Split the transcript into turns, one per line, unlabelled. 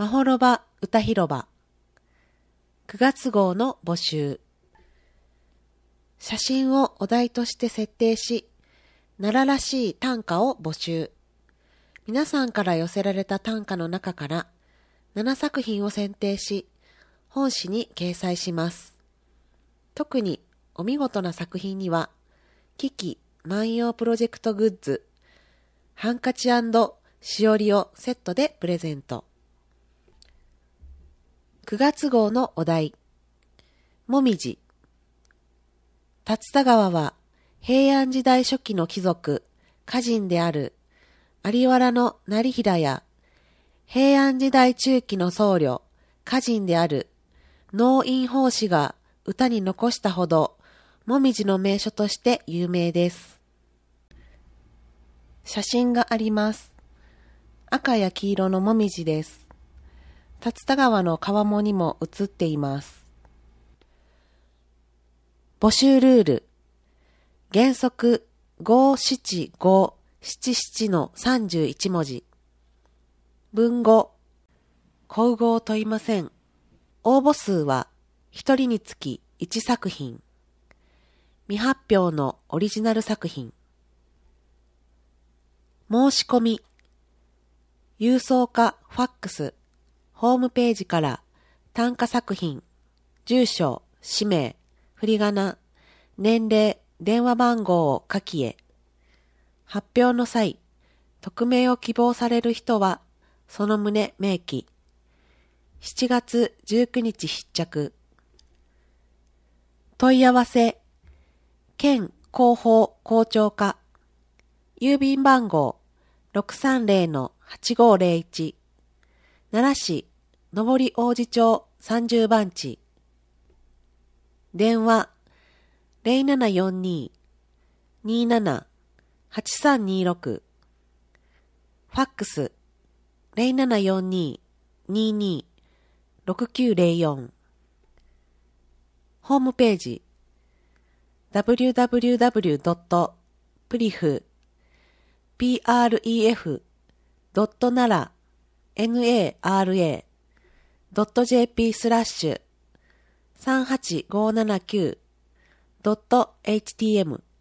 まほろば歌広場9月号の募集。写真をお題として設定し、奈良らしい短歌を募集。皆さんから寄せられた短歌の中から7作品を選定し、本誌に掲載します。特にお見事な作品には、キキ万葉プロジェクトグッズ、ハンカチ&しおりをセットでプレゼント。9月号のお題、もみじ。竜田川は平安時代初期の貴族、歌人である有原の業平や平安時代中期の僧侶、歌人である農院法師が歌に残したほど、もみじの名所として有名です。写真があります。赤や黄色のもみじです。竜田川の川面にも映っています。募集ルール。原則57577の31文字。文語。口語を問いません。応募数は1人につき1作品。未発表のオリジナル作品。申し込み。郵送かファックス、ホームページから短歌作品、住所、氏名、振り仮名、年齢、電話番号を書きへ。発表の際、匿名を希望される人は、その旨明記。7月19日必着。問い合わせ、県広報校長課、郵便番号 630-8501、奈良市上り王子町30番地。電話 0742-27-8326、ファックス 0742-22-6904、ホームページ www.pref.nara.jp/38579.htm